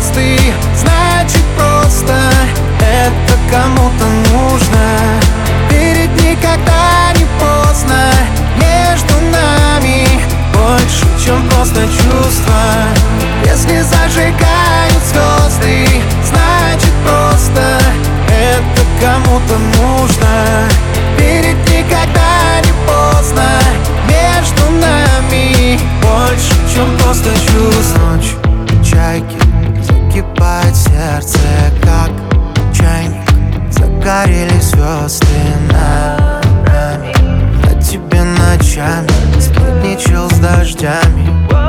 звезды, значит просто это кому-то нужно. Верить никогда не поздно, между нами больше, чем просто чувства. Если зажигают звезды, значит просто это кому-то нужно. Верить никогда не поздно, между нами больше, чем просто чувства. Ночь, чайки, закипает сердце, как чайник. Загорелись звезды над нами. На тебе ночами сплетничал с дождями.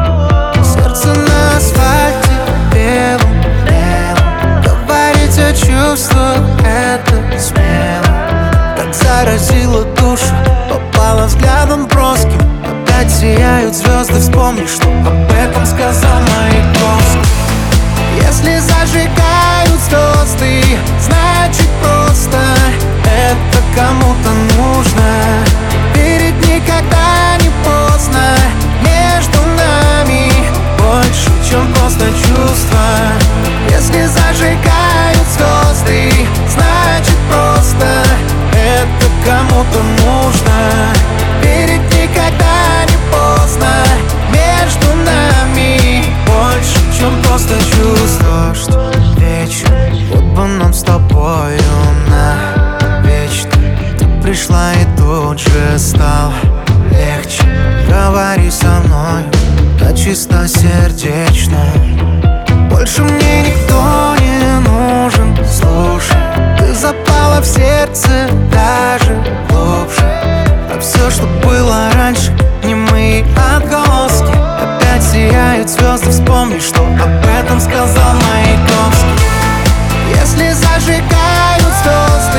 Сердце на асфальте белым, белым. Говорить о чувствах — это смело. Так заразило душу, попала взглядом броским. Опять сияют звезды, вспомни, что об этом сказал Маяковский. Если зажигают звезды, значит просто это кому-то нужно. Верить никогда не поздно, между нами больше, чем просто чувства. Если зажигают звезды, значит просто это кому-то нужно. Верить никогда не поздно, между нами больше, чем просто чувства. Что вечер, вот бы нам с тобою навечно. Ты пришла и тут же стало легче. Говори со мной, да чистосердечно. Больше мне никто не нужен, слушай. Ты запала в сердце даже глубже. А все, что было раньше, немые отголоски. Опять сияют звезды, вспомни, что об этом сказал Маяковский. Если зажигают звезды,